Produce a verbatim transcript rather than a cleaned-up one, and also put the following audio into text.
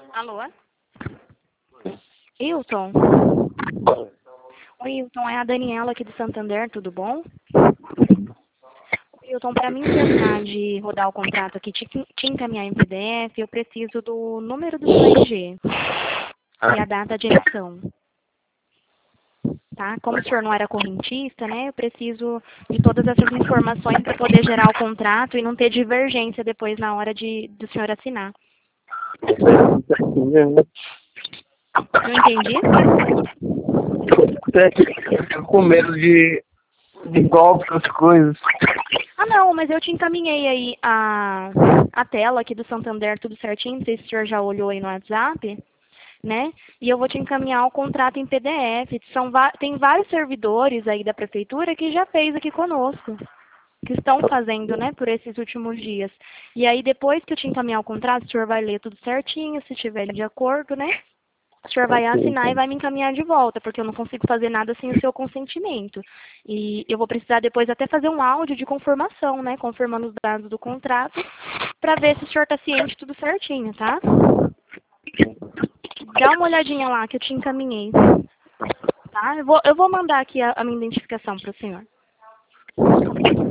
Alô? Hilton? Oi, Hilton, é a Daniela aqui do Santander, tudo bom? Hilton, para mim terminar de rodar o contrato aqui, te, te encaminhar em P D F, eu preciso do número do seu R G e a data de emissão. Tá? Como o senhor não era correntista, né, eu preciso de todas essas informações para poder gerar o contrato e não ter divergência depois na hora de, do senhor assinar. Não entendi? Eu fico com medo de, de golpe, essas coisas. Ah, não, mas eu te encaminhei aí a, a tela aqui do Santander, tudo certinho, não sei se o senhor já olhou aí no WhatsApp, né? E eu vou te encaminhar o contrato em P D F. São, tem vários servidores aí da prefeitura que já fez aqui conosco, que estão fazendo, né, por esses últimos dias. E aí, depois que eu te encaminhar o contrato, o senhor vai ler tudo certinho, se estiver de acordo, né? O senhor vai assinar e vai me encaminhar de volta, porque eu não consigo fazer nada sem o seu consentimento. E eu vou precisar depois até fazer um áudio de confirmação, né? Confirmando os dados do contrato, para ver se o senhor está ciente tudo certinho, tá? Dá uma olhadinha lá que eu te encaminhei. Tá? Eu vou, eu vou mandar aqui a, a minha identificação para o senhor.